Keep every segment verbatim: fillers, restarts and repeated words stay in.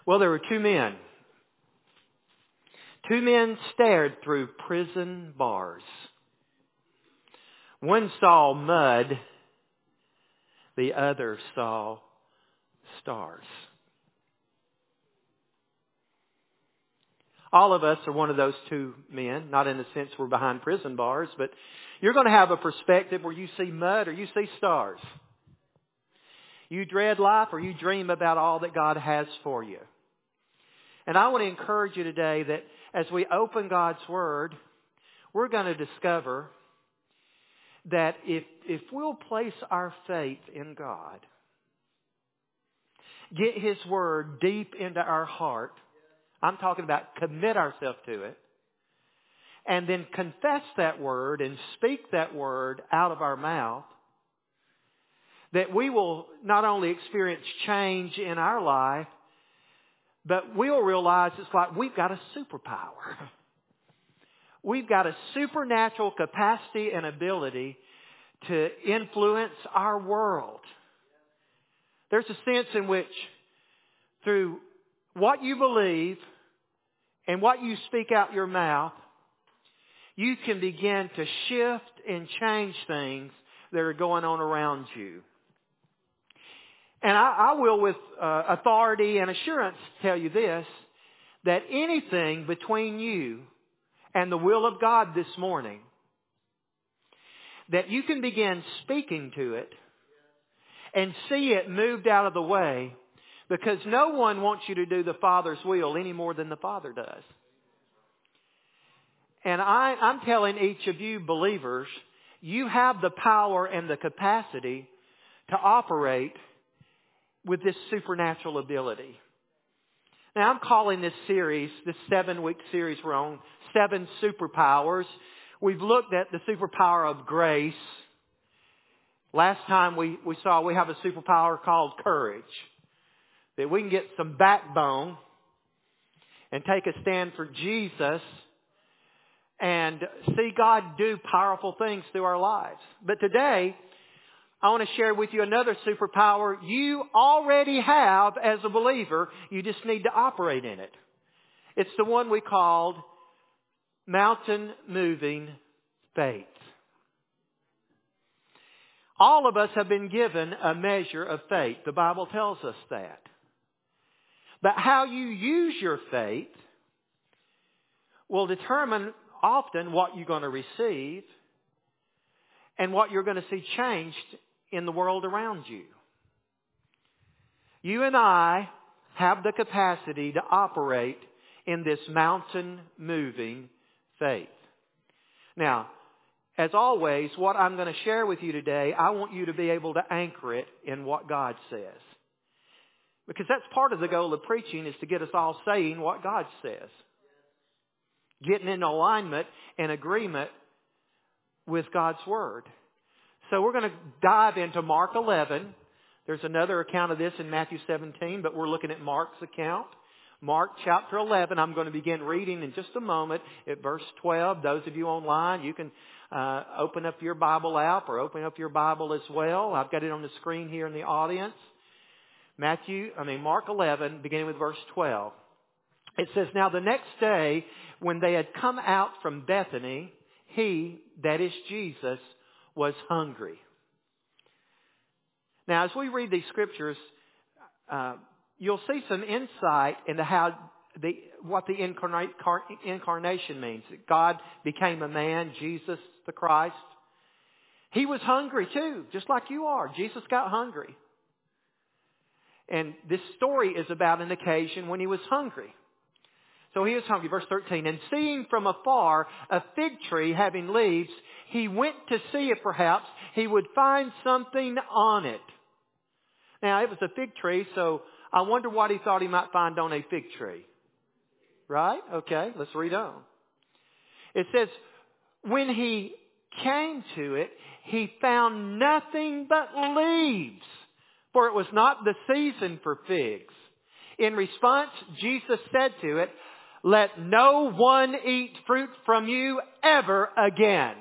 Well, there were two men. Two men stared through prison bars. One saw mud. The other saw stars. All of us are one of those two men, not in the sense we're behind prison bars, but you're going to have a perspective where you see mud or you see stars. You dread life or you dream about all that God has for you. And I want to encourage you today that as we open God's Word, we're going to discover that if, if we'll place our faith in God, get His Word deep into our heart, I'm talking about commit ourselves to it, and then confess that Word and speak that Word out of our mouth, that we will not only experience change in our life, but we'll realize it's like we've got a superpower. We've got a supernatural capacity and ability to influence our world. There's a sense in which through what you believe and what you speak out your mouth, you can begin to shift and change things that are going on around you. And I, I will with uh, authority and assurance tell you this, that anything between you and the will of God this morning, that you can begin speaking to it and see it moved out of the way, because no one wants you to do the Father's will any more than the Father does. And I, I'm telling each of you believers, you have the power and the capacity to operate with this supernatural ability. Now I'm calling this series, this seven-week series we're on, Seven Superpowers. We've looked at the superpower of grace. Last time we, we saw we have a superpower called courage. That we can get some backbone and take a stand for Jesus and see God do powerful things through our lives. But today, I want to share with you another superpower you already have as a believer. You just need to operate in it. It's the one we called mountain moving faith. All of us have been given a measure of faith. The Bible tells us that. But how you use your faith will determine often what you're going to receive and what you're going to see changed in the world around you. You and I have the capacity to operate in this mountain-moving faith. Now, as always, what I'm going to share with you today, I want you to be able to anchor it in what God says. Because that's part of the goal of preaching, is to get us all saying what God says. Getting in alignment and agreement with God's Word. So we're going to dive into Mark eleven. There's another account of this in Matthew seventeen, but we're looking at Mark's account. Mark chapter eleven, I'm going to begin reading in just a moment at verse twelve. Those of you online, you can uh, open up your Bible app or open up your Bible as well. I've got it on the screen here in the audience. Matthew, I mean Mark eleven, beginning with verse twelve. It says, "Now the next day, when they had come out from Bethany, he, that is Jesus, was hungry." Now, as we read these scriptures, uh, you'll see some insight into how the what the incarnate, incarnation means. That God became a man, Jesus the Christ. He was hungry too, just like you are. Jesus got hungry. And this story is about an occasion when he was hungry. So he was hungry. Verse thirteen, "And seeing from afar a fig tree having leaves, he went to see if perhaps he would find something on it." Now, it was a fig tree, so I wonder what he thought he might find on a fig tree. Right? Okay, let's read on. It says, "When he came to it, he found nothing but leaves, for it was not the season for figs. In response, Jesus said to it, 'Let no one eat fruit from you ever again.'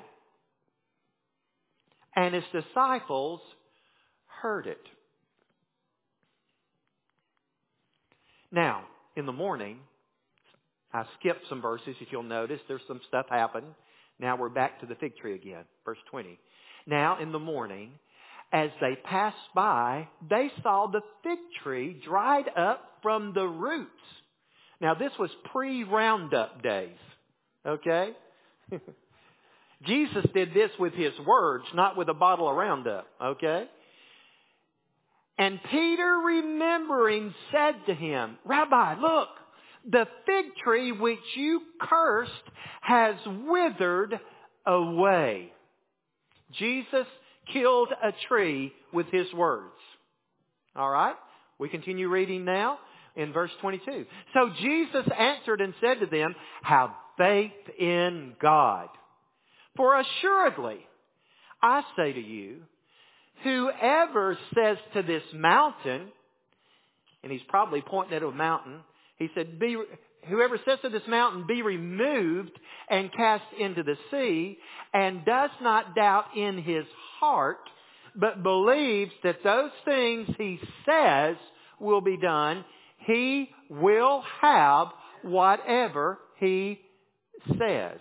And his disciples heard it." Now, in the morning, I skipped some verses if you'll notice. There's some stuff happened. Now we're back to the fig tree again. Verse twenty. Now in the morning, as they passed by, they saw the fig tree dried up from the roots. Now this was pre-Roundup days. Okay? Jesus did this with His words, not with a bottle of Roundup. Okay? And Peter, remembering, said to Him, Rabbi, look, the fig tree which you cursed has withered away. Jesus killed a tree with His words. All right? We continue reading now in verse twenty-two. So Jesus answered and said to them, have faith in God. For assuredly, I say to you, whoever says to this mountain, and he's probably pointing at a mountain, he said, be, whoever says to this mountain, be removed and cast into the sea, and does not doubt in his heart, but believes that those things he says will be done, he will have whatever he says.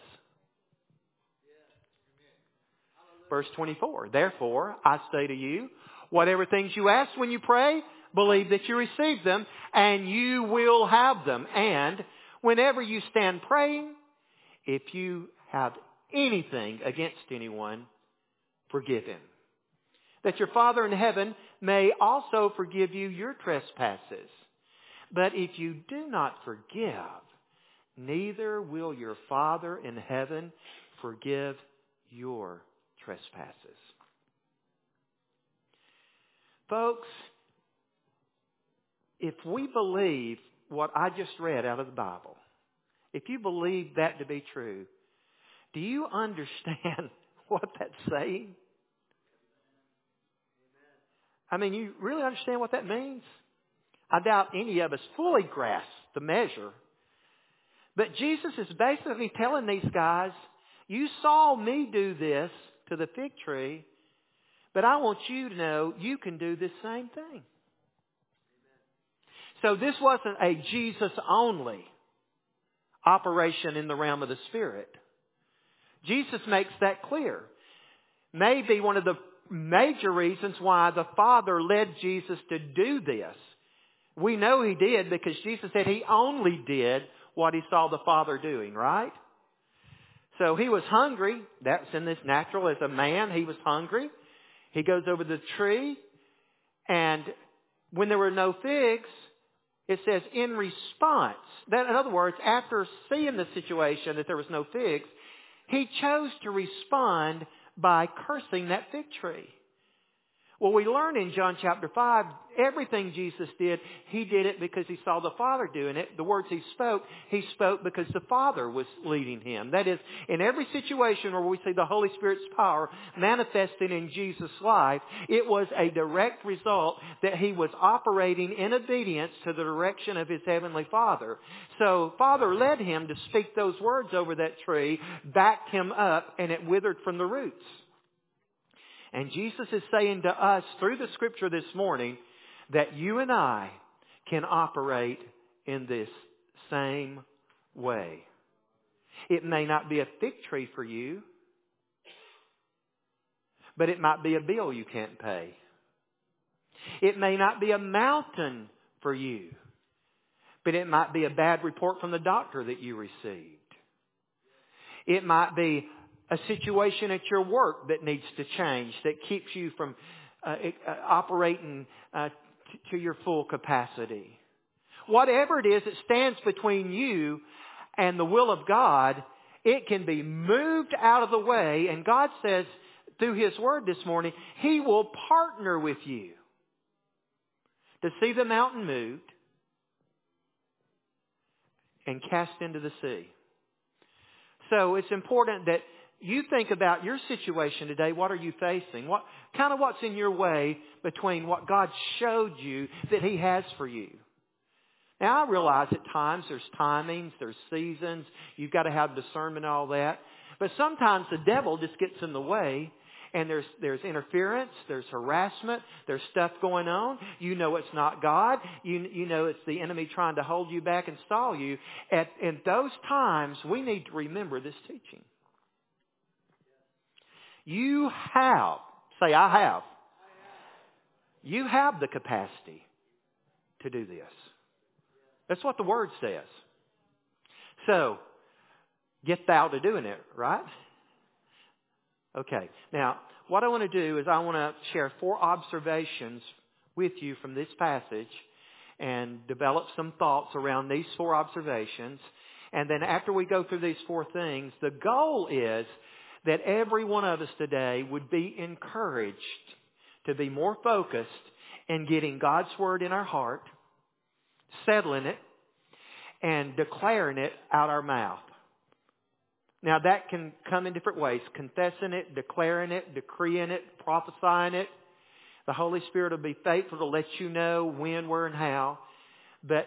Verse twenty-four, therefore, I say to you, whatever things you ask when you pray, believe that you receive them, and you will have them. And whenever you stand praying, if you have anything against anyone, forgive him, that your Father in heaven may also forgive you your trespasses. But if you do not forgive, neither will your Father in heaven forgive your trespasses. Folks, if we believe what I just read out of the Bible, if you believe that to be true, do you understand what that's saying? I mean, you really understand what that means? I doubt any of us fully grasp the measure. But Jesus is basically telling these guys, you saw me do this to the fig tree, but I want you to know you can do this same thing. So this wasn't a Jesus-only operation in the realm of the Spirit. Jesus makes that clear. Maybe one of the major reasons why the Father led Jesus to do this. We know He did because Jesus said He only did what He saw the Father doing, right? So He was hungry. That's in this natural. As a man, He was hungry. He goes over the tree, and when there were no figs, it says in response. That, in other words, after seeing the situation that there was no figs, He chose to respond by cursing that fig tree. Well, we learn in John chapter five, everything Jesus did, He did it because He saw the Father doing it. The words He spoke, He spoke because the Father was leading Him. That is, in every situation where we see the Holy Spirit's power manifesting in Jesus' life, it was a direct result that He was operating in obedience to the direction of His Heavenly Father. So, Father led Him to speak those words over that tree, backed Him up, and it withered from the roots. And Jesus is saying to us through the Scripture this morning that you and I can operate in this same way. It may not be a fig tree for you, but it might be a bill you can't pay. It may not be a mountain for you, but it might be a bad report from the doctor that you received. It might be a situation at your work that needs to change, that keeps you from uh, uh, operating uh, t- to your full capacity. Whatever it is that stands between you and the will of God, it can be moved out of the way. And God says through His Word this morning, He will partner with you to see the mountain moved and cast into the sea. So it's important that you think about your situation today. What are you facing? What kind of what's in your way between what God showed you that He has for you? Now, I realize at times there's timings, there's seasons. You've got to have discernment and all that. But sometimes the devil just gets in the way and there's there's interference, there's harassment, there's stuff going on. You know it's not God. You you know it's the enemy trying to hold you back and stall you. At in those times, we need to remember this teaching. You have, say I have. You have the capacity to do this. That's what the Word says. So, get thou to doing it, right? Okay. Now, what I want to do is I want to share four observations with you from this passage and develop some thoughts around these four observations. And then after we go through these four things, the goal is that every one of us today would be encouraged to be more focused in getting God's Word in our heart, settling it, and declaring it out our mouth. Now that can come in different ways. Confessing it, declaring it, decreeing it, prophesying it. The Holy Spirit will be faithful to let you know when, where, and how. But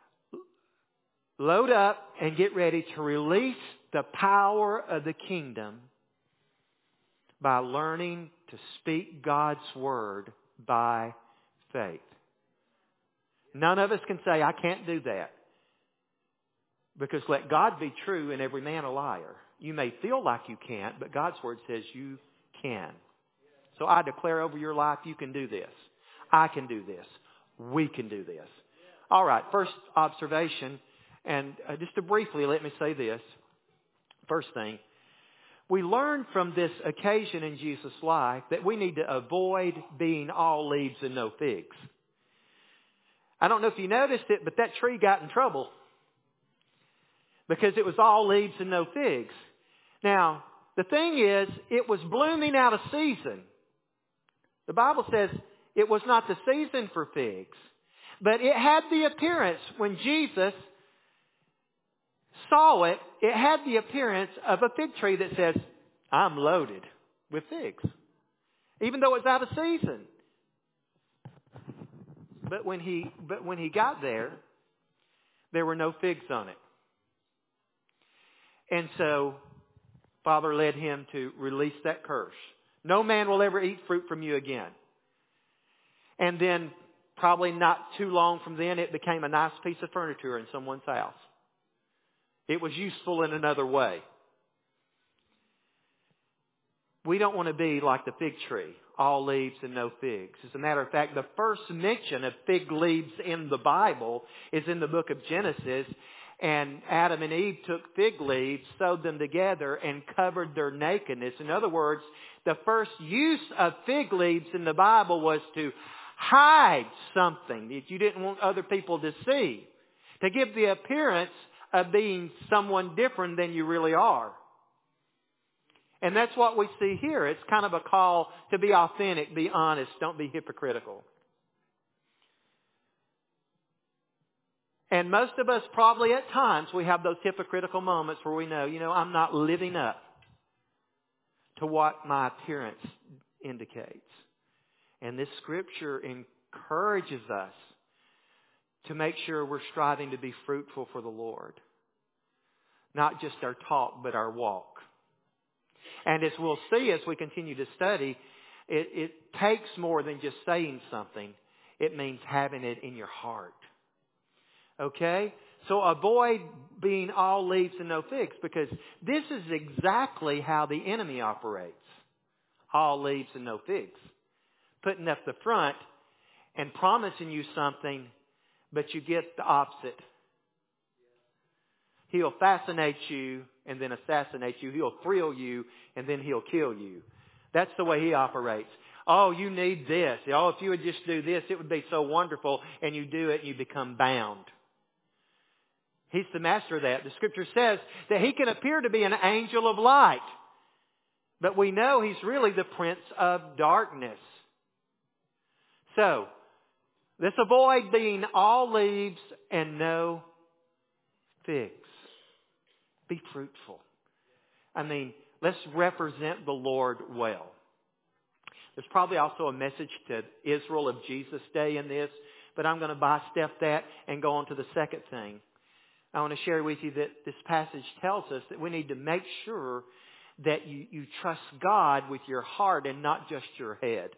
load up and get ready to release the power of the kingdom by learning to speak God's Word by faith. None of us can say, I can't do that. Because let God be true and every man a liar. You may feel like you can't, but God's Word says you can. So I declare over your life, you can do this. I can do this. We can do this. All right, first observation, and uh, just to briefly let me say this. First thing, we learn from this occasion in Jesus' life that we need to avoid being all leaves and no figs. I don't know if you noticed it, but that tree got in trouble because it was all leaves and no figs. Now, the thing is, it was blooming out of season. The Bible says it was not the season for figs. But it had the appearance, when Jesus saw it, it had the appearance of a fig tree that says, I'm loaded with figs. Even though it's out of season. But when he, but when he got there, there were no figs on it. And so, Father led him to release that curse. No man will ever eat fruit from you again. And then, probably not too long from then, it became a nice piece of furniture in someone's house. It was useful in another way. We don't want to be like the fig tree, all leaves and no figs. As a matter of fact, the first mention of fig leaves in the Bible is in the book of Genesis. And Adam and Eve took fig leaves, sewed them together, and covered their nakedness. In other words, the first use of fig leaves in the Bible was to hide something that you didn't want other people to see. To give the appearance of being someone different than you really are. And that's what we see here. It's kind of a call to be authentic, be honest, don't be hypocritical. And most of us probably at times we have those hypocritical moments where we know, you know, I'm not living up to what my appearance indicates. And this scripture encourages us to make sure we're striving to be fruitful for the Lord. Not just our talk, but our walk. And as we'll see as we continue to study, it, it takes more than just saying something. It means having it in your heart. Okay? So avoid being all leaves and no figs, because this is exactly how the enemy operates. All leaves and no figs. Putting up the front and promising you something, but you get the opposite. He'll fascinate you and then assassinate you. He'll thrill you and then he'll kill you. That's the way he operates. Oh, you need this. Oh, if you would just do this, it would be so wonderful. And you do it and you become bound. He's the master of that. The scripture says that he can appear to be an angel of light. But we know he's really the prince of darkness. So, let's avoid being all leaves and no figs. Be fruitful. I mean, let's represent the Lord well. There's probably also a message to Israel of Jesus' day in this, but I'm going to bystep that and go on to the second thing. I want to share with you that this passage tells us that we need to make sure that you, you trust God with your heart and not just your head.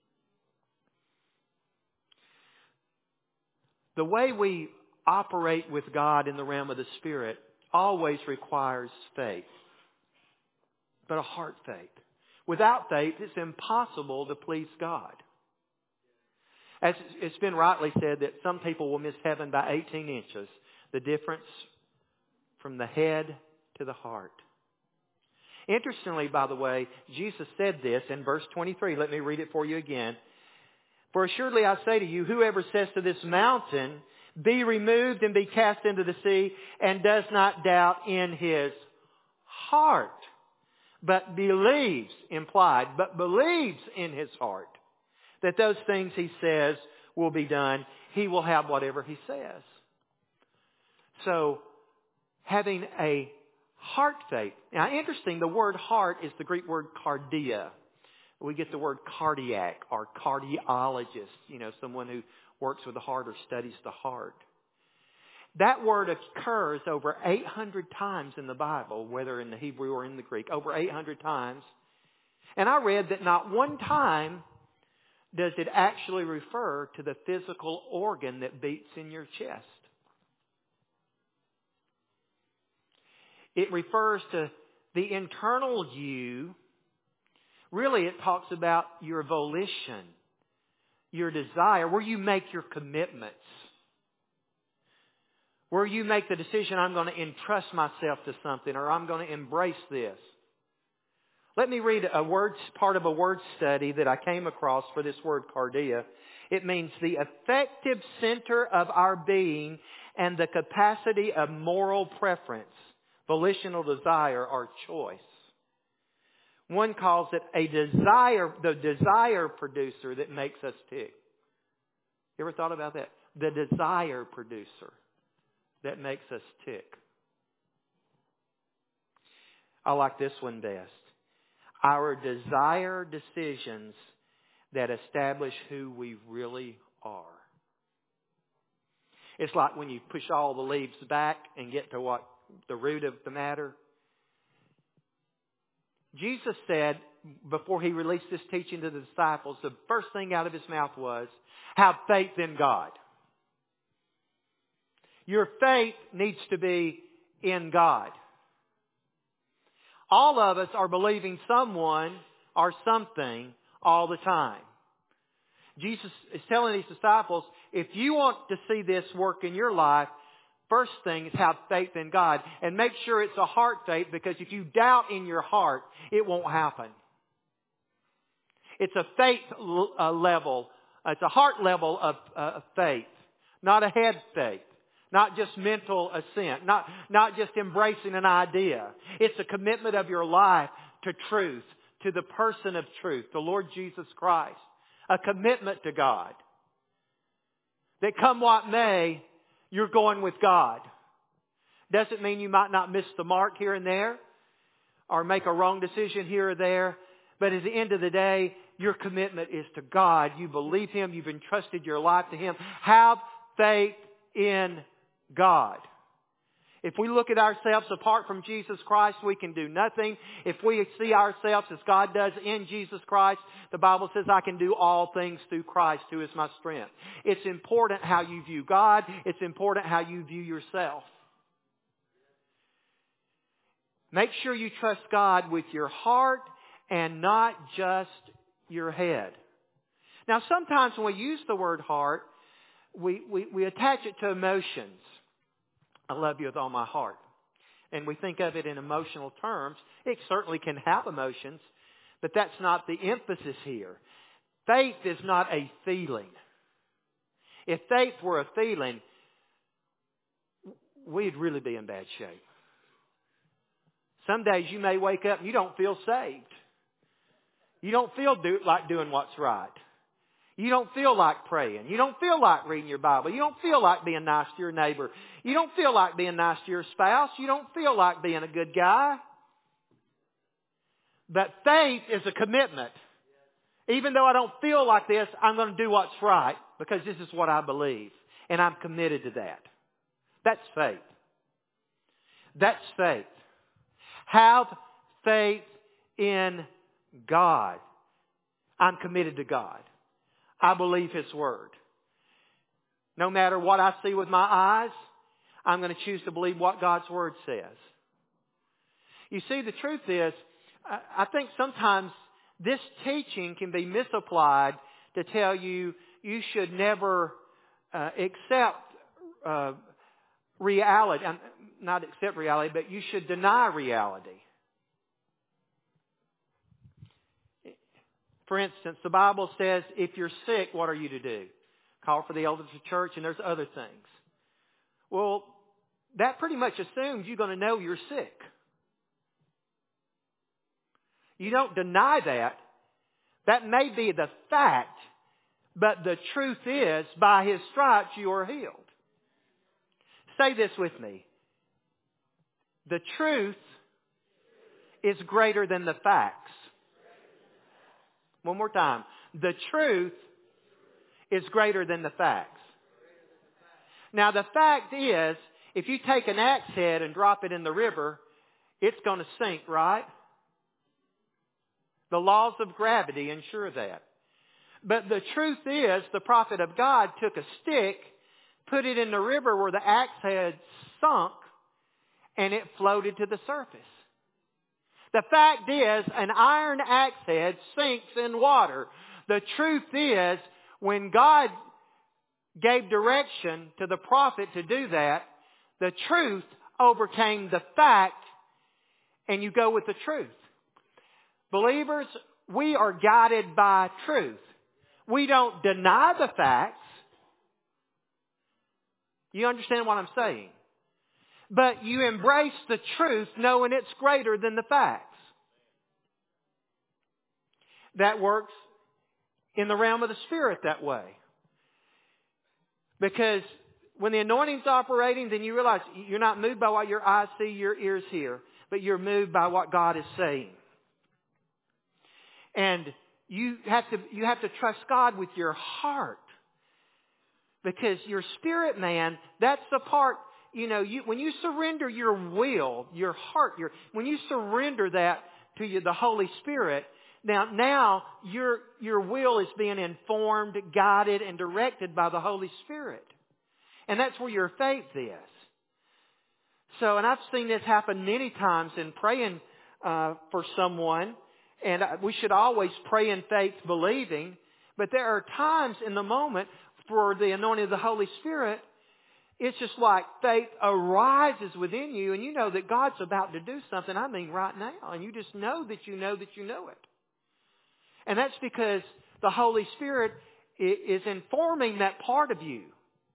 The way we operate with God in the realm of the Spirit always requires faith, but a heart faith. Without faith, it's impossible to please God. As it's been rightly said that some people will miss heaven by eighteen inches. The difference from the head to the heart. Interestingly, by the way, Jesus said this in verse twenty-three. Let me read it for you again. For assuredly I say to you, whoever says to this mountain, be removed and be cast into the sea, and does not doubt in his heart, but believes, implied, but believes in his heart that those things he says will be done, he will have whatever he says. So, having a heart faith. Now, interesting, the word heart is the Greek word cardia. We get the word cardiac or cardiologist, you know, someone who works with the heart or studies the heart. That word occurs over eight hundred times in the Bible, whether in the Hebrew or in the Greek, over eight hundred times. And I read that not one time does it actually refer to the physical organ that beats in your chest. It refers to the internal you. Really, it talks about your volition, your desire, where you make your commitments. Where you make the decision, I'm going to entrust myself to something, or I'm going to embrace this. Let me read a word, part of a word study that I came across for this word cardia. It means the effective center of our being and the capacity of moral preference, volitional desire, or choice. One calls it a desire, the desire producer that makes us tick. You ever thought about that? The desire producer that makes us tick. I like this one best. Our desire decisions that establish who we really are. It's like when you push all the leaves back and get to what the root of the matter. Jesus said, before he released this teaching to the disciples, the first thing out of his mouth was, have faith in God. Your faith needs to be in God. All of us are believing someone or something all the time. Jesus is telling these disciples, if you want to see this work in your life, first thing is have faith in God. And make sure it's a heart faith, because if you doubt in your heart, it won't happen. It's a faith level. It's a heart level of uh, faith, not a head faith. Not just mental assent. Not, not just embracing an idea. It's a commitment of your life to truth, to the person of truth, the Lord Jesus Christ. A commitment to God. That come what may, you're going with God. Doesn't mean you might not miss the mark here and there, or make a wrong decision here or there. But at the end of the day, your commitment is to God. You believe Him. You've entrusted your life to Him. Have faith in God. If we look at ourselves apart from Jesus Christ, we can do nothing. If we see ourselves as God does in Jesus Christ, the Bible says, I can do all things through Christ, who is my strength. It's important how you view God. It's important how you view yourself. Make sure you trust God with your heart and not just your head. Now, sometimes when we use the word heart, we, we, we attach it to emotions. I love you with all my heart. And we think of it in emotional terms. It certainly can have emotions, but that's not the emphasis here. Faith is not a feeling. If faith were a feeling, we'd really be in bad shape. Some days you may wake up and you don't feel saved. You don't feel do, like doing what's right. You don't feel like praying. You don't feel like reading your Bible. You don't feel like being nice to your neighbor. You don't feel like being nice to your spouse. You don't feel like being a good guy. But faith is a commitment. Even though I don't feel like this, I'm going to do what's right because this is what I believe. And I'm committed to that. That's faith. That's faith. Have faith in God. I'm committed to God. I believe His Word. No matter what I see with my eyes, I'm going to choose to believe what God's Word says. You see, the truth is, I think sometimes this teaching can be misapplied to tell you you should never uh, accept uh, reality, not accept reality, but you should deny reality. For instance, the Bible says if you're sick, what are you to do? Call for the elders of the church, and there's other things. Well, that pretty much assumes you're going to know you're sick. You don't deny that. That may be the fact, but the truth is, by His stripes you are healed. Say this with me. The truth is greater than the facts. One more time. The truth is greater than the facts. Now the fact is, if you take an axe head and drop it in the river, it's going to sink, right? The laws of gravity ensure that. But the truth is, the prophet of God took a stick, put it in the river where the axe head sunk, and it floated to the surface. The fact is, an iron axe head sinks in water. The truth is, when God gave direction to the prophet to do that, the truth overcame the fact, and you go with the truth. Believers, we are guided by truth. We don't deny the facts. You understand what I'm saying? But you embrace the truth knowing it's greater than the facts. That works in the realm of the Spirit that way. Because when the anointing's operating, then you realize you're not moved by what your eyes see, your ears hear, but you're moved by what God is saying. And you have to, you have to trust God with your heart. Because your spirit man, that's the part, you know, you, when you surrender your will, your heart, your, when you surrender that to you, the Holy Spirit, now, now your, your will is being informed, guided, and directed by the Holy Spirit. And that's where your faith is. So, and I've seen this happen many times in praying uh, for someone. And we should always pray in faith, believing. But there are times in the moment for the anointing of the Holy Spirit, it's just like faith arises within you, and you know that God's about to do something, I mean right now. And you just know that you know that you know it. And that's because the Holy Spirit is informing that part of you.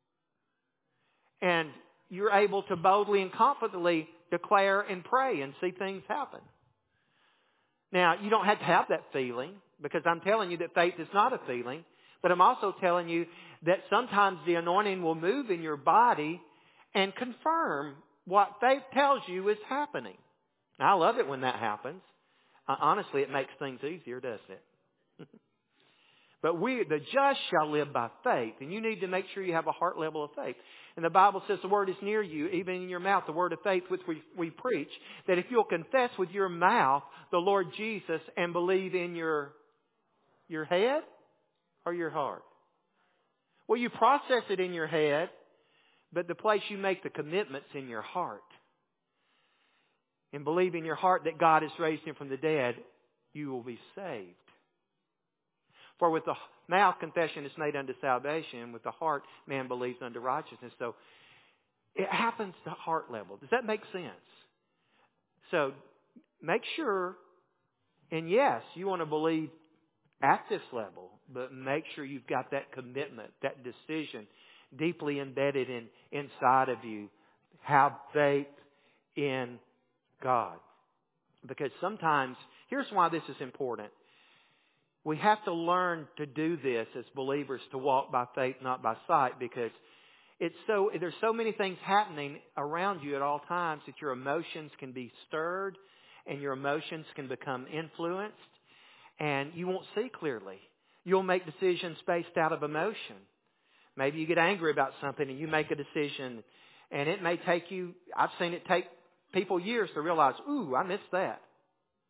And you're able to boldly and confidently declare and pray and see things happen. Now, you don't have to have that feeling, because I'm telling you that faith is not a feeling. But I'm also telling you that sometimes the anointing will move in your body and confirm what faith tells you is happening. Now, I love it when that happens. Uh, honestly, it makes things easier, doesn't it? But we, the just shall live by faith. And you need to make sure you have a heart level of faith. And the Bible says the word is near you, even in your mouth, the word of faith which we, we preach. That if you'll confess with your mouth the Lord Jesus and believe in your, your head or your heart. Well, you process it in your head, but the place you make the commitment's in your heart. And believe in your heart that God has raised Him from the dead, you will be saved. For with the mouth confession is made unto salvation, with the heart man believes unto righteousness. So it happens to heart level. Does that make sense? So make sure, and yes, you want to believe at this level, but make sure you've got that commitment, that decision deeply embedded in inside of you. Have faith in God. Because sometimes, here's why this is important. We have to learn to do this as believers, to walk by faith, not by sight, because it's so there's so many things happening around you at all times that your emotions can be stirred and your emotions can become influenced, and you won't see clearly. You'll make decisions based out of emotion. Maybe you get angry about something and you make a decision, and it may take you, I've seen it take people years to realize, ooh, I missed that.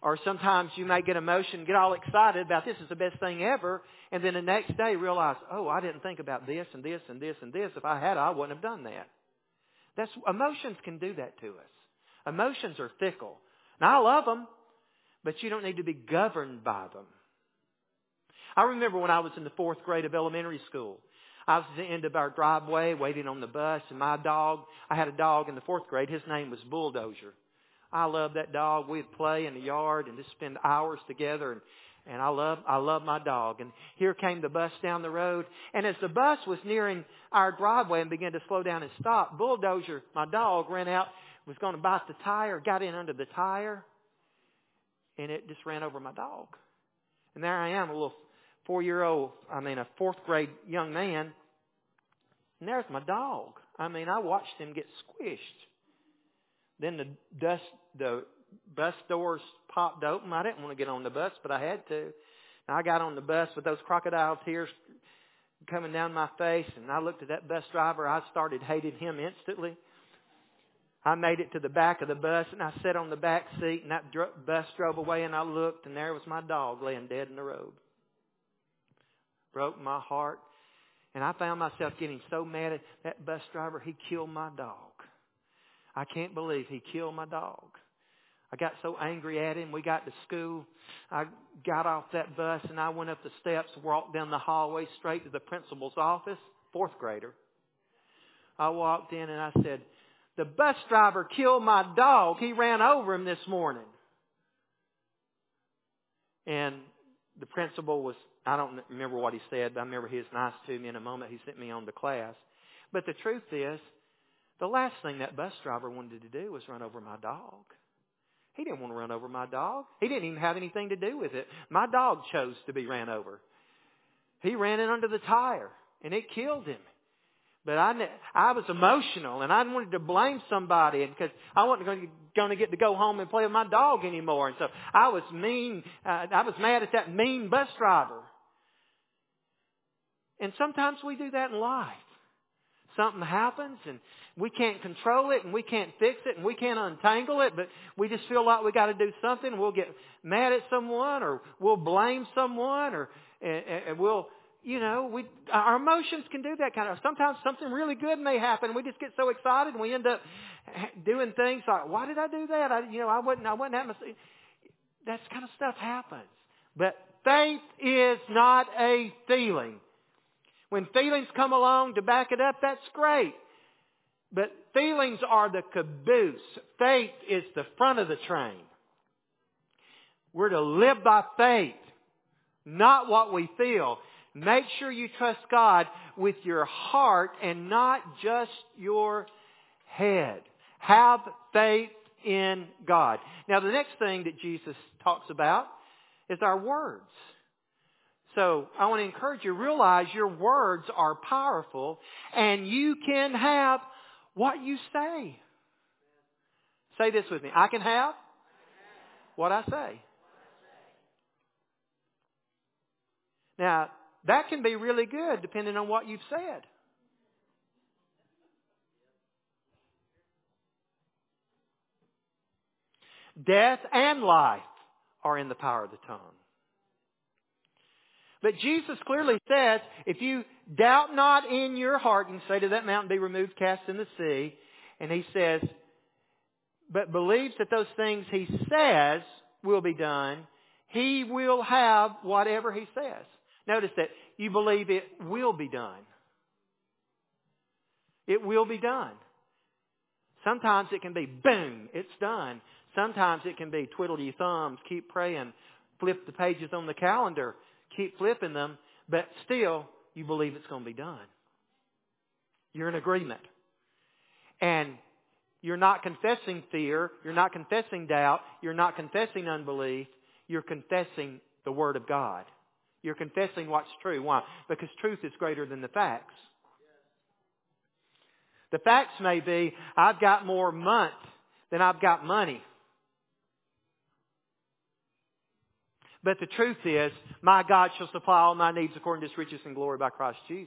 Or sometimes you may get emotion, get all excited about this is the best thing ever, and then the next day realize, oh, I didn't think about this and this and this and this. If I had, I wouldn't have done that. That's emotions can do that to us. Emotions are fickle. Now, I love them, but you don't need to be governed by them. I remember when I was in the fourth grade of elementary school. I was at the end of our driveway waiting on the bus, and my dog, I had a dog in the fourth grade. His name was Bulldozer. I loved that dog. We'd play in the yard and just spend hours together, and, and I love I love my dog. And here came the bus down the road, and as the bus was nearing our driveway and began to slow down and stop, Bulldozer, my dog, ran out, was going to bite the tire, got in under the tire, and it just ran over my dog. And there I am, a little four-year-old, I mean a fourth grade young man, and there's my dog. I mean, I watched him get squished. Then the dust, the bus doors popped open. I didn't want to get on the bus, but I had to. And I got on the bus with those crocodile tears coming down my face, and I looked at that bus driver. I started hating him instantly. I made it to the back of the bus, and I sat on the back seat, and that dr- bus drove away, and I looked, and there was my dog laying dead in the road. Broke my heart, and I found myself getting so mad at that bus driver, he killed my dog. I can't believe he killed my dog. I got so angry at him. We got to school. I got off that bus, and I went up the steps, walked down the hallway straight to the principal's office, fourth grader. I walked in, and I said, the bus driver killed my dog. He ran over him this morning. And the principal was, I don't remember what he said, but I remember he was nice to me in a moment. He sent me on to class. But the truth is, the last thing that bus driver wanted to do was run over my dog. He didn't want to run over my dog. He didn't even have anything to do with it. My dog chose to be ran over. He ran in under the tire, and it killed him. But I, I was emotional, and I wanted to blame somebody because I wasn't going to, going to get to go home and play with my dog anymore. And so I was mean. Uh, I was mad at that mean bus driver. And sometimes we do that in life. Something happens, and we can't control it, and we can't fix it, and we can't untangle it, but we just feel like we got to do something. We'll get mad at someone, or we'll blame someone, or and, and we'll, you know, we our emotions can do that kind of. Sometimes something really good may happen, and we just get so excited, and we end up doing things like, "Why did I do that? I, you know, I wouldn't, I wouldn't have my." That kind of stuff happens, but faith is not a feeling. When feelings come along to back it up, that's great. But feelings are the caboose. Faith is the front of the train. We're to live by faith, not what we feel. Make sure you trust God with your heart and not just your head. Have faith in God. Now, the next thing that Jesus talks about is our words. So I want to encourage you, realize your words are powerful and you can have what you say. Say this with me. I can have what I say. Now, that can be really good depending on what you've said. Death and life are in the power of the tongue. But Jesus clearly says, if you doubt not in your heart, and say to that mountain, be removed, cast in the sea. And he says, but believes that those things he says will be done, he will have whatever he says. Notice that you believe it will be done. It will be done. Sometimes it can be, boom, it's done. Sometimes it can be twiddle your thumbs, keep praying, flip the pages on the calendar. Keep flipping them, but still, you believe it's going to be done. You're in agreement. And you're not confessing fear. You're not confessing doubt. You're not confessing unbelief. You're confessing the Word of God. You're confessing what's true. Why? Because truth is greater than the facts. The facts may be, I've got more month than I've got money. But the truth is, my God shall supply all my needs according to His riches and glory by Christ Jesus.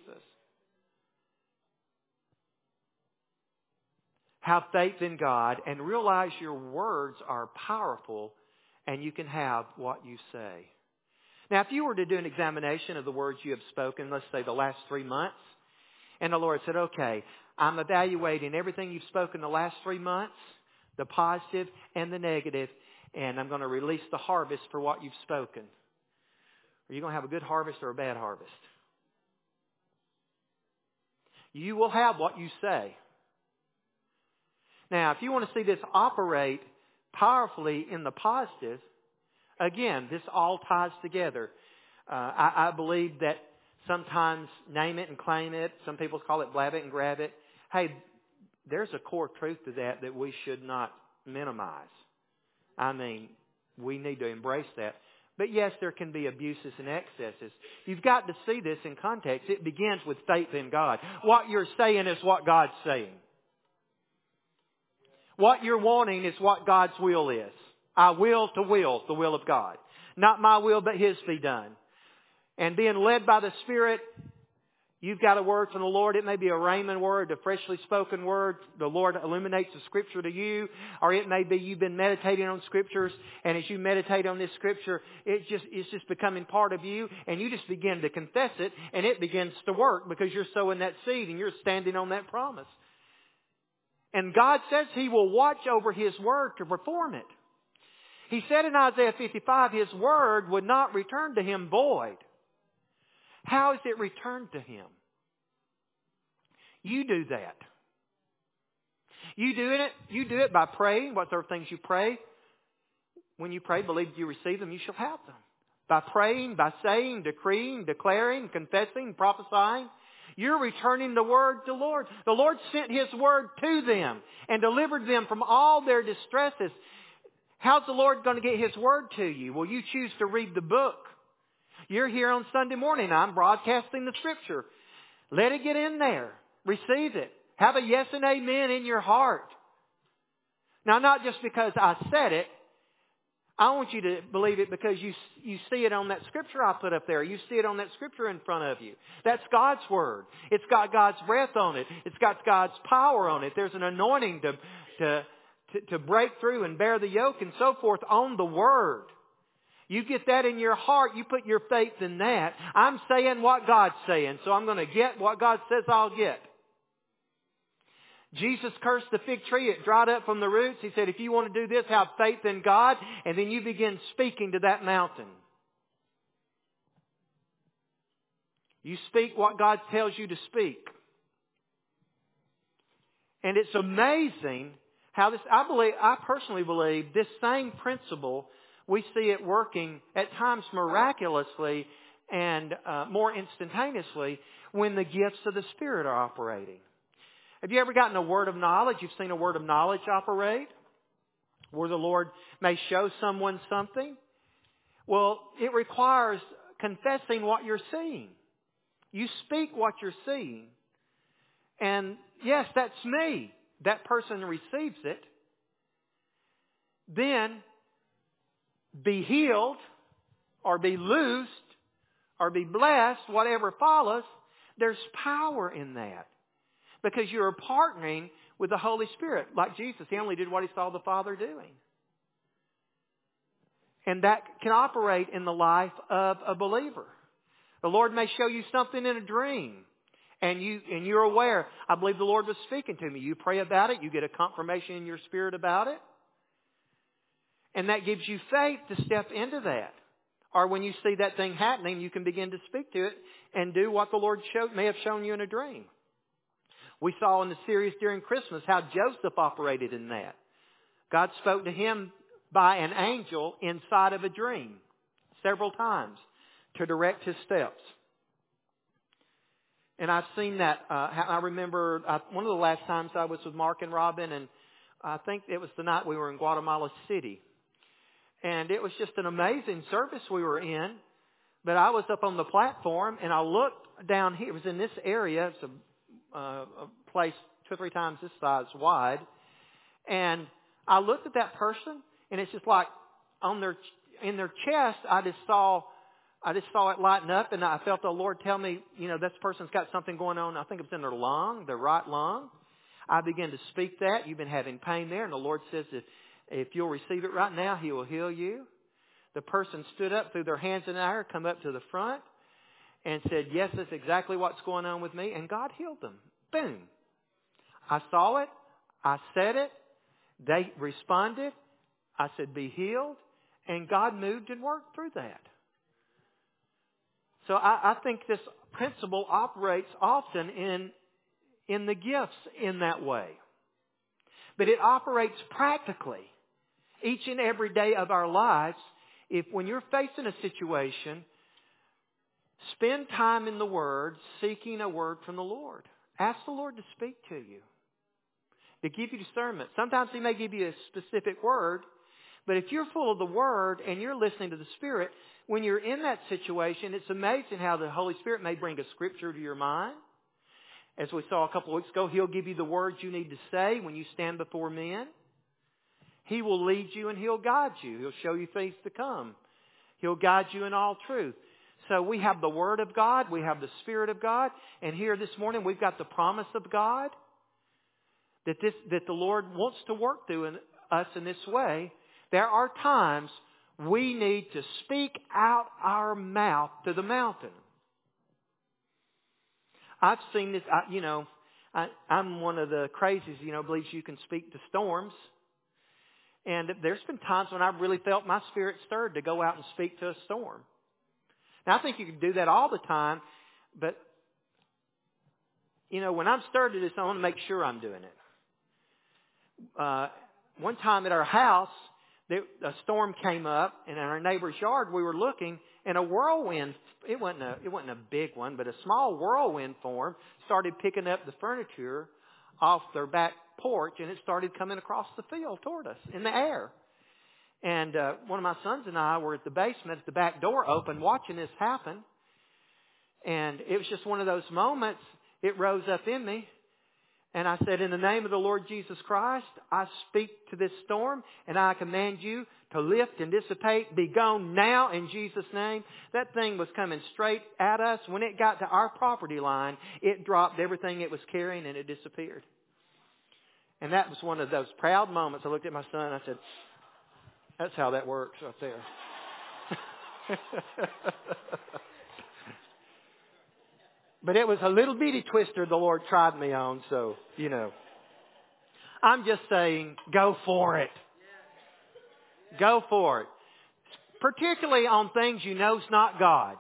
Have faith in God and realize your words are powerful and you can have what you say. Now, if you were to do an examination of the words you have spoken, let's say the last three months, and the Lord said, okay, I'm evaluating everything you've spoken the last three months, the positive and the negative, and I'm going to release the harvest for what you've spoken. Are you going to have a good harvest or a bad harvest? You will have what you say. Now, if you want to see this operate powerfully in the positive, again, this all ties together. Uh, I, I believe that sometimes name it and claim it. Some people call it blab it and grab it. Hey, there's a core truth to that that we should not minimize. I mean, we need to embrace that. But yes, there can be abuses and excesses. You've got to see this in context. It begins with faith in God. What you're saying is what God's saying. What you're wanting is what God's will is. I will to will, the will of God. Not my will, but His be done. And being led by the Spirit, you've got a word from the Lord. It may be a rhema word, a freshly spoken word. The Lord illuminates the Scripture to you. Or it may be you've been meditating on Scriptures, and as you meditate on this Scripture, it just, it's just becoming part of you, and you just begin to confess it, and it begins to work because you're sowing that seed and you're standing on that promise. And God says He will watch over His word to perform it. He said in Isaiah fifty-five, His word would not return to Him void. How is it returned to Him? You do that. You do it, you do it by praying. Whatever things you pray. When you pray, believe you receive them, you shall have them. By praying, by saying, decreeing, declaring, confessing, prophesying. You're returning the word to the Lord. The Lord sent His word to them and delivered them from all their distresses. How's the Lord going to get His word to you? Well, you choose to read the book. You're here on Sunday morning. I'm broadcasting the Scripture. Let it get in there. Receive it. Have a yes and amen in your heart. Now, not just because I said it. I want you to believe it because you you see it on that Scripture I put up there. You see it on that Scripture in front of you. That's God's Word. It's got God's breath on it. It's got God's power on it. There's an anointing to to to, to break through and bear the yoke and so forth on the Word. You get that in your heart. You put your faith in that. I'm saying what God's saying, so I'm going to get what God says I'll get. Jesus cursed the fig tree. It dried up from the roots. He said, if you want to do this, have faith in God. And then you begin speaking to that mountain. You speak what God tells you to speak. And it's amazing how this, I believe, I personally believe this same principle, we see it working at times miraculously and uh, more instantaneously when the gifts of the Spirit are operating. Have you ever gotten a word of knowledge? You've seen a word of knowledge operate? Where the Lord may show someone something? Well, it requires confessing what you're seeing. You speak what you're seeing. And yes, that's me. That person receives it. Then be healed or be loosed or be blessed, whatever follows. There's power in that. Because you're partnering with the Holy Spirit. Like Jesus, He only did what He saw the Father doing. And that can operate in the life of a believer. The Lord may show you something in a dream. And, you, and you're aware, I believe the Lord was speaking to me. You pray about it. You get a confirmation in your spirit about it. And that gives you faith to step into that. Or when you see that thing happening, you can begin to speak to it and do what the Lord showed, may have shown you in a dream. We saw in the series during Christmas how Joseph operated in that. God spoke to him by an angel inside of a dream several times to direct his steps. And I've seen that. Uh, I remember uh, one of the last times I was with Mark and Robin, and I think it was the night we were in Guatemala City. And it was just an amazing service we were in. But I was up on the platform, and I looked down here. It was in this area. It's a Uh, a place two or three times this size wide. And I looked at that person, and it's just like on their in their chest, I just saw I just saw it lighten up, and I felt the Lord tell me, you know, this person's got something going on. I think it's in their lung, their right lung. I began to speak that. You've been having pain there, and the Lord says if, if you'll receive it right now, He will heal you. the person stood up, threw their hands in the air, come up to the front, and said, yes, that's exactly what's going on with me. And God healed them. Boom. I saw it. I said it. They responded. I said, be healed. And God moved and worked through that. So I, I think this principle operates often in, in the gifts in that way. But it operates practically each and every day of our lives. If when you're facing a situation, spend time in the Word, seeking a word from the Lord. Ask the Lord to speak to you, to give you discernment. Sometimes He may give you a specific word, but if you're full of the Word and you're listening to the Spirit, when you're in that situation, it's amazing how the Holy Spirit may bring a scripture to your mind. As we saw a couple of weeks ago, He'll give you the words you need to say when you stand before men. He will lead you and He'll guide you. He'll show you things to come. He'll guide you in all truth. So we have the Word of God. We have the Spirit of God. And here this morning we've got the promise of God that this that the Lord wants to work through in, us in this way. There are times we need to speak out our mouth to the mountain. I've seen this, I, you know, I, I'm one of the crazies, you know, believes you can speak to storms. And there's been times when I've really felt my spirit stirred to go out and speak to a storm. Now, I think you can do that all the time, but, you know, when I'm stirred to this, I want to make sure I'm doing it. Uh, one time at our house, there, a storm came up, and in our neighbor's yard, we were looking, and a whirlwind, it wasn't a, it wasn't a big one, but a small whirlwind form started picking up the furniture off their back porch, and it started coming across the field toward us in the air. And uh, one of my sons and I were at the basement, at the back door open, watching this happen. And it was just one of those moments, it rose up in me. And I said, in the name of the Lord Jesus Christ, I speak to this storm, and I command you to lift and dissipate, be gone now in Jesus' name. That thing was coming straight at us. When it got to our property line, it dropped everything it was carrying and it disappeared. And that was one of those proud moments. I looked at my son and I said, that's how that works right there. But it was a little bitty twister the Lord tried me on, so, you know. I'm just saying, go for it. Go for it. Particularly on things you know is not God.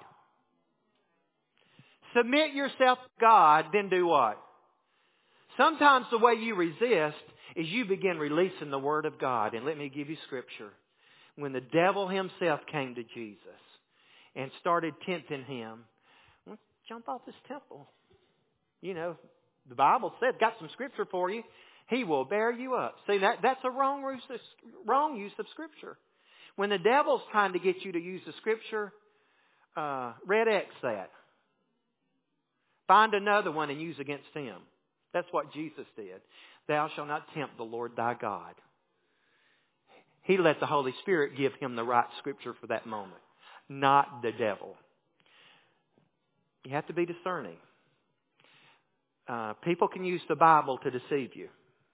Submit yourself to God, then do what? Sometimes the way you resist is you begin releasing the Word of God. And let me give you Scripture. When the devil himself came to Jesus and started tempting Him, well, jump off this temple. You know, the Bible said, got some Scripture for you. He will bear you up. See, that that's a wrong use of, wrong use of Scripture. When the devil's trying to get you to use the Scripture, uh, red X that. Find another one and use against him. That's what Jesus did. Thou shalt not tempt the Lord thy God. He let the Holy Spirit give him the right Scripture for that moment, not the devil. You have to be discerning. Uh, people can use the Bible to deceive you.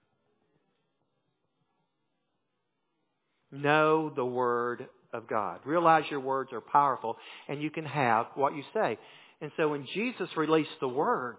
Know the Word of God. Realize your words are powerful and you can have what you say. And so when Jesus released the Word,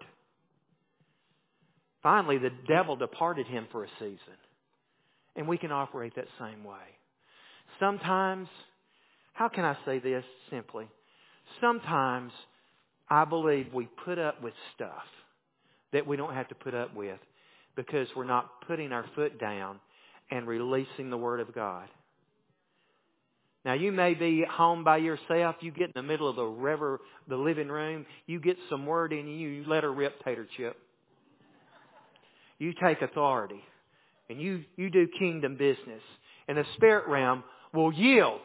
finally the devil departed him for a season. And we can operate that same way. Sometimes, how can I say this simply? Sometimes I believe we put up with stuff that we don't have to put up with because we're not putting our foot down and releasing the Word of God. Now, you may be at home by yourself. You get in the middle of the river, the living room. You get some word in you. You let her rip, tater chip. You take authority. And you, you do kingdom business. And the spirit realm will yield.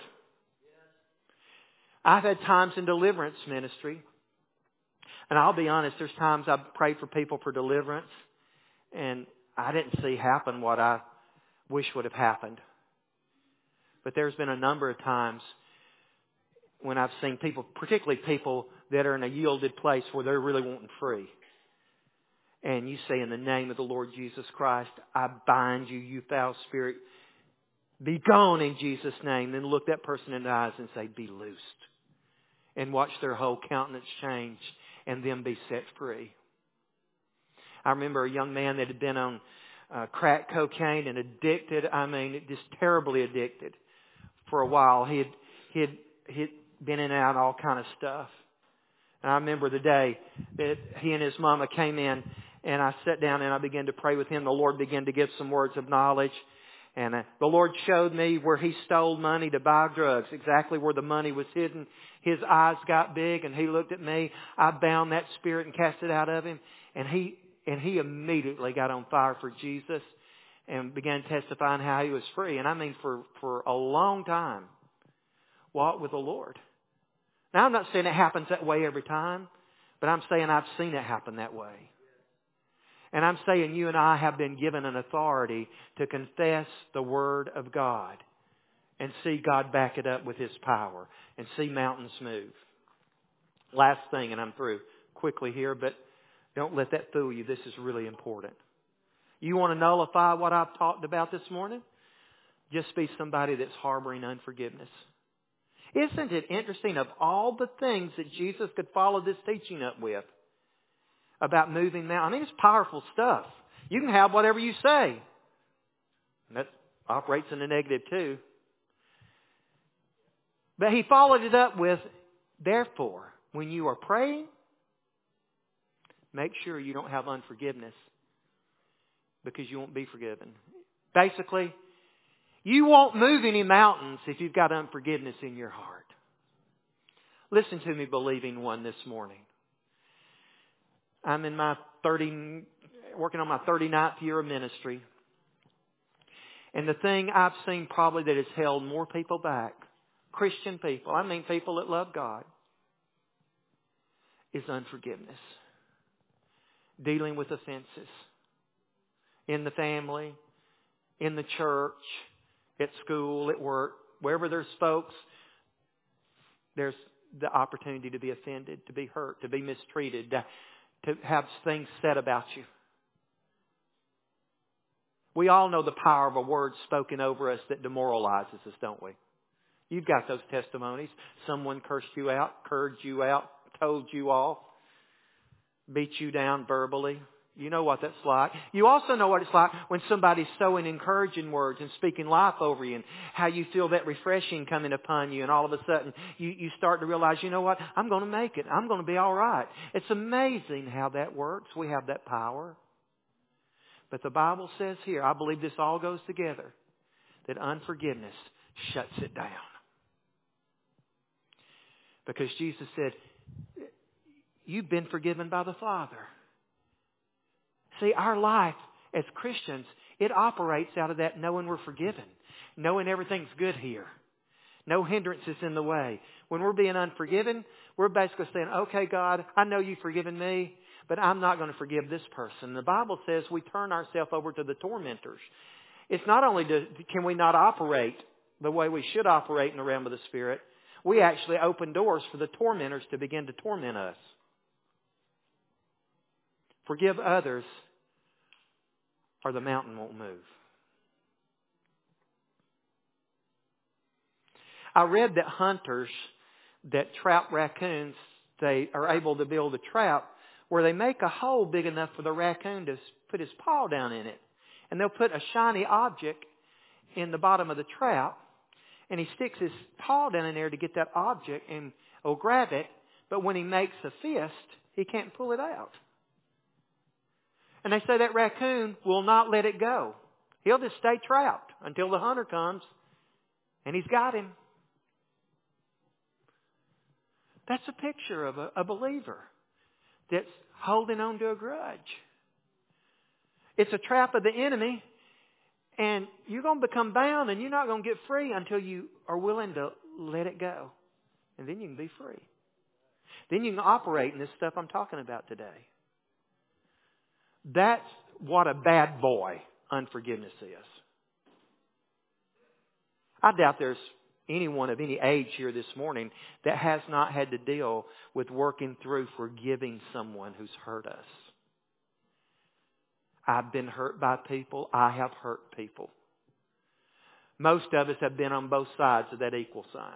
I've had times in deliverance ministry. And I'll be honest, there's times I've prayed for people for deliverance. And I didn't see happen what I wish would have happened. But there's been a number of times when I've seen people, particularly people that are in a yielded place where they're really wanting free. And you say, in the name of the Lord Jesus Christ, I bind you, you foul spirit. Be gone in Jesus' name. Then look that person in the eyes and say, be loosed. And watch their whole countenance change and then be set free. I remember a young man that had been on uh, crack cocaine and addicted. I mean, just terribly addicted for a while. He had, he had, he had been in and out all kind of stuff. And I remember the day that he and his mama came in, and I sat down and I began to pray with him. The Lord began to give some words of knowledge. And uh, the Lord showed me where he stole money to buy drugs, exactly where the money was hidden. His eyes got big and he looked at me. I bound that spirit and cast it out of him. And he, and he immediately got on fire for Jesus and began testifying how he was free. And I mean for, for a long time, walked with the Lord. Now I'm not saying it happens that way every time, but I'm saying I've seen it happen that way. And I'm saying you and I have been given an authority to confess the Word of God and see God back it up with His power and see mountains move. Last thing, and I'm through quickly here, but don't let that fool you. This is really important. You want to nullify what I've talked about this morning? Just be somebody that's harboring unforgiveness. Isn't it interesting, of all the things that Jesus could follow this teaching up with about moving mountains? I mean, it's powerful stuff. You can have whatever you say. And that operates in the negative too. But he followed it up with, therefore, when you are praying, make sure you don't have unforgiveness, because you won't be forgiven. Basically, you won't move any mountains if you've got unforgiveness in your heart. Listen to me, believing one, this morning. I'm in my thirty, working on my thirty-ninth year of ministry. And the thing I've seen probably that has held more people back, Christian people, I mean people that love God, is unforgiveness. Dealing with offenses. In the family, in the church, at school, at work, wherever there's folks, there's the opportunity to be offended, to be hurt, to be mistreated, to, to have things said about you. We all know the power of a word spoken over us that demoralizes us, don't we? You've got those testimonies. Someone cursed you out, cursed you out, told you off, beat you down verbally. You know what that's like. You also know what it's like when somebody's sowing encouraging words and speaking life over you, and how you feel that refreshing coming upon you, and all of a sudden you, you start to realize, you know what, I'm going to make it. I'm going to be all right. It's amazing how that works. We have that power. But the Bible says here, I believe this all goes together, that unforgiveness shuts it down. Because Jesus said, you've been forgiven by the Father. See, our life as Christians, it operates out of that knowing we're forgiven. Knowing everything's good here. No hindrances in the way. When we're being unforgiven, we're basically saying, okay, God, I know you've forgiven me, but I'm not going to forgive this person. The Bible says we turn ourselves over to the tormentors. It's not only do, can we not operate the way we should operate in the realm of the Spirit, we actually open doors for the tormentors to begin to torment us. Forgive others, or the mountain won't move. I read that hunters that trap raccoons, they are able to build a trap where they make a hole big enough for the raccoon to put his paw down in it. And they'll put a shiny object in the bottom of the trap, and he sticks his paw down in there to get that object and will grab it, but when he makes a fist, he can't pull it out. And they say that raccoon will not let it go. He'll just stay trapped until the hunter comes and he's got him. That's a picture of a, a believer that's holding on to a grudge. It's a trap of the enemy, and you're going to become bound, and you're not going to get free until you are willing to let it go. And then you can be free. Then you can operate in this stuff I'm talking about today. That's what a bad boy unforgiveness is. I doubt there's anyone of any age here this morning that has not had to deal with working through forgiving someone who's hurt us. I've been hurt by people. I have hurt people. Most of us have been on both sides of that equal sign.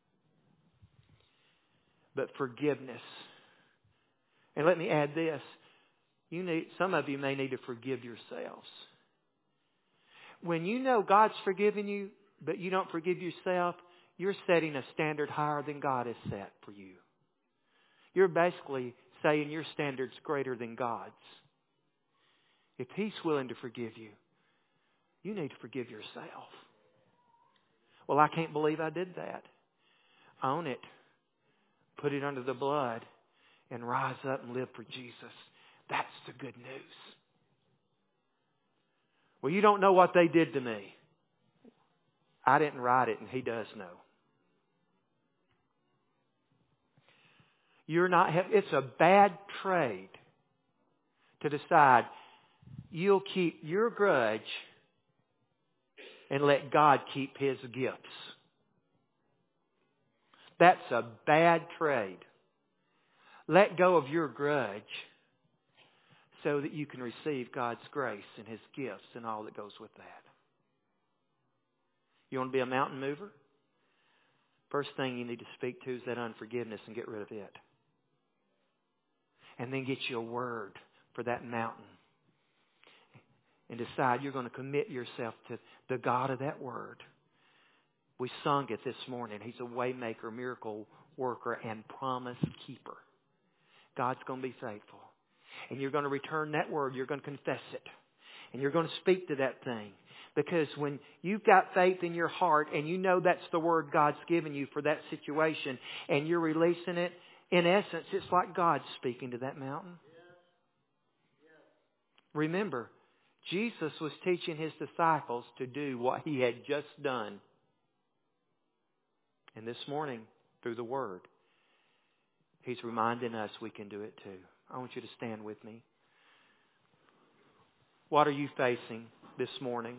But forgiveness. And let me add this. You need, some of you may need to forgive yourselves. When you know God's forgiven you, but you don't forgive yourself, you're setting a standard higher than God has set for you. You're basically saying your standard's greater than God's. If He's willing to forgive you, you need to forgive yourself. Well, I can't believe I did that. Own it. Put it under the blood and rise up and live for Jesus. That's the good news. Well, you don't know what they did to me. I didn't write it, and He does know. You're not. It's a bad trade to decide you'll keep your grudge and let God keep His gifts. That's a bad trade. Let go of your grudge so that you can receive God's grace and His gifts and all that goes with that. You want to be a mountain mover? First thing you need to speak to is that unforgiveness and get rid of it. And then get you a word for that mountain. And decide you're going to commit yourself to the God of that word. We sung it this morning. He's a way maker, miracle worker, and promise keeper. God's going to be faithful. And you're going to return that word. You're going to confess it. And you're going to speak to that thing. Because when you've got faith in your heart and you know that's the word God's given you for that situation and you're releasing it, in essence, it's like God speaking to that mountain. Remember, Jesus was teaching His disciples to do what He had just done. And this morning, through the Word, He's reminding us we can do it too. I want you to stand with me. What are you facing this morning?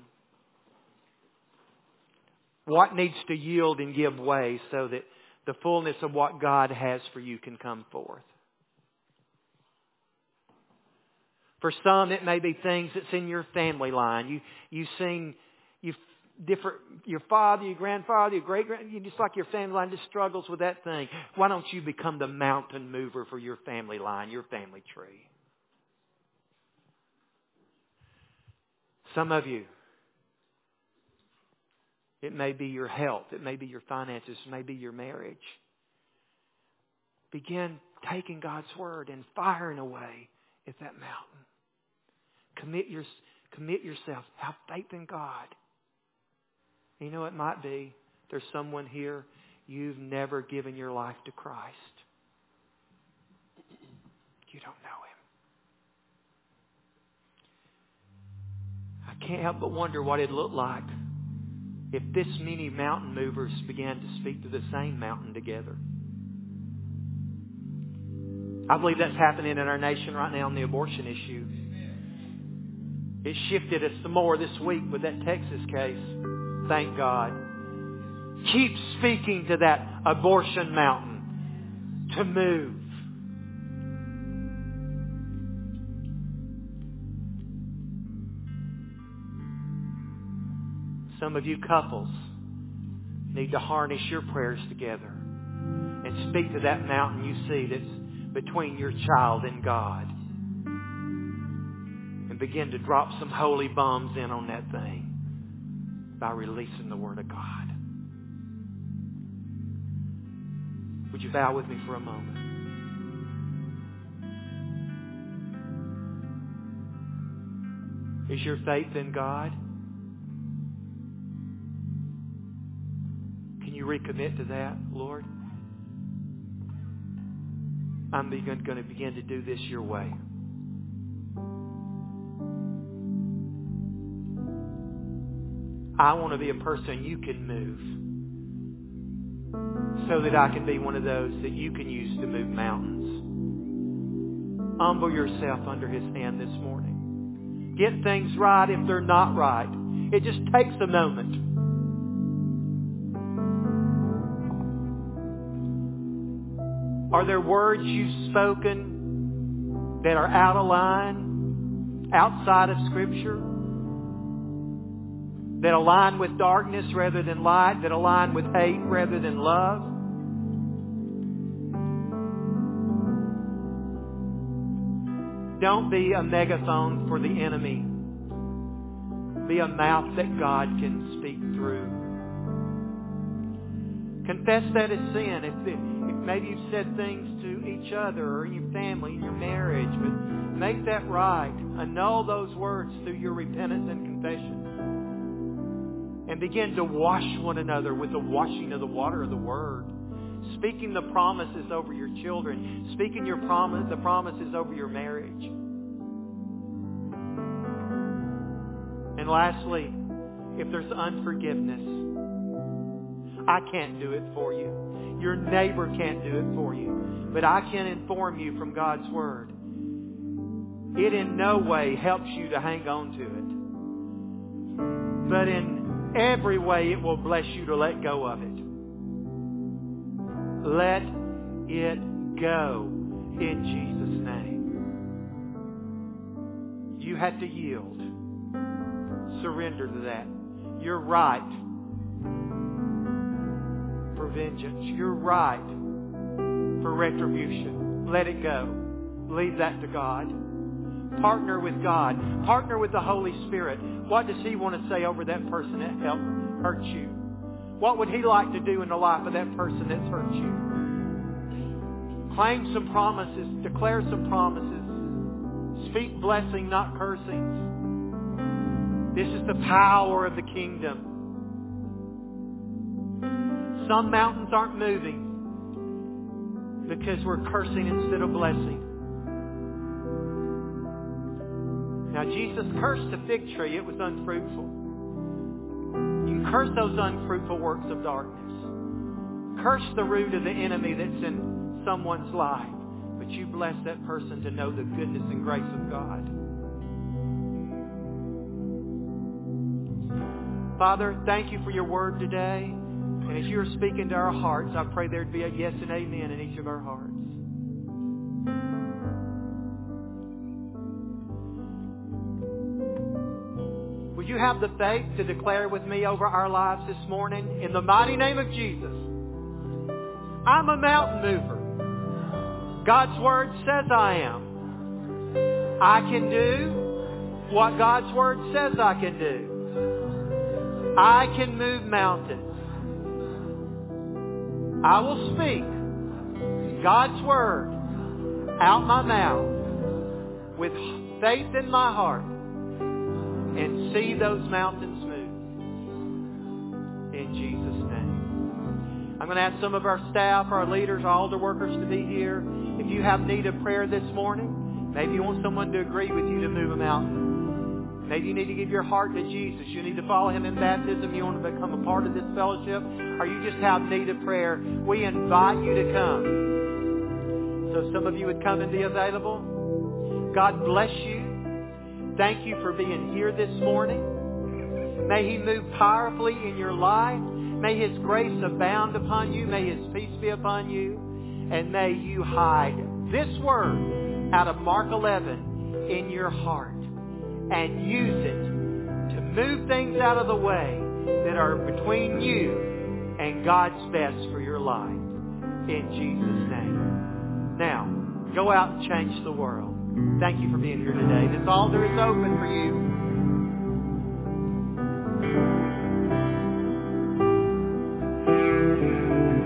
What needs to yield and give way so that the fullness of what God has for you can come forth? For some, it may be things that's in your family line. You you sing, you different. Your father, your grandfather, your great grand. You just like your family line just struggles with that thing. Why don't you become the mountain mover for your family line, your family tree? Some of you, it may be your health, it may be your finances, it may be your marriage. Begin taking God's word and firing away at that mountain. Commit your, commit yourself. Have faith in God. You know, it might be there's someone here, you've never given your life to Christ. You don't know Him. I can't help but wonder what it'd look like if this many mountain movers began to speak to the same mountain together. I believe that's happening in our nation right now on the abortion issue. It shifted us some more this week with that Texas case. Thank God. Keep speaking to that abortion mountain to move. Some of you couples need to harness your prayers together and speak to that mountain you see that's between your child and God. And begin to drop some holy bombs in on that thing by releasing the Word of God. Would you bow with me for a moment? Is your faith in God? Can you recommit to that, Lord? I'm going to begin to do this your way. I want to be a person you can move so that I can be one of those that you can use to move mountains. Humble yourself under His hand this morning. Get things right if they're not right. It just takes a moment. Are there words you've spoken that are out of line, outside of Scripture? that align with darkness rather than light, that align with hate rather than love. Don't be a megaphone for the enemy. Be a mouth that God can speak through. Confess that as sin. If, if maybe you've said things to each other or in your family, in your marriage, but make that right. Annul those words through your repentance and confession. And begin to wash one another with the washing of the water of the Word. Speaking the promises over your children. Speaking your promise, the promises over your marriage. And lastly, if there's unforgiveness, I can't do it for you. Your neighbor can't do it for you. But I can inform you from God's Word. It in no way helps you to hang on to it. But in every way it will bless you to let go of it. Let it go in Jesus' name. You had to yield. Surrender to that. You're right for vengeance. You're right for retribution. Let it go. Leave that to God. Partner with God. Partner with the Holy Spirit. What does He want to say over that person that helped hurt you? What would He like to do in the life of that person that's hurt you? Claim some promises. Declare some promises. Speak blessing, not cursings. This is the power of the kingdom. Some mountains aren't moving because we're cursing instead of blessing. Now, Jesus cursed the fig tree. It was unfruitful. You can curse those unfruitful works of darkness. Curse the root of the enemy that's in someone's life. But you bless that person to know the goodness and grace of God. Father, thank you for your word today. And as you're speaking to our hearts, I pray there'd be a yes and amen in each of our hearts. Would you have the faith to declare with me over our lives this morning? In the mighty name of Jesus, I'm a mountain mover. God's word says I am. I can do what God's word says I can do. I can move mountains. I will speak God's word out my mouth with faith in my heart and see those mountains move. In Jesus' name. I'm going to ask some of our staff, our leaders, our altar workers to be here. If you have need of prayer this morning, maybe you want someone to agree with you to move a mountain. Maybe you need to give your heart to Jesus. You need to follow Him in baptism. You want to become a part of this fellowship. Or you just have need of prayer. We invite you to come. So some of you would come and be available. God bless you. Thank you for being here this morning. May He move powerfully in your life. May His grace abound upon you. May His peace be upon you. And may you hide this word out of Mark eleven in your heart. And use it to move things out of the way that are between you and God's best for your life. In Jesus' name. Now, go out and change the world. Thank you for being here today. This altar is open for you.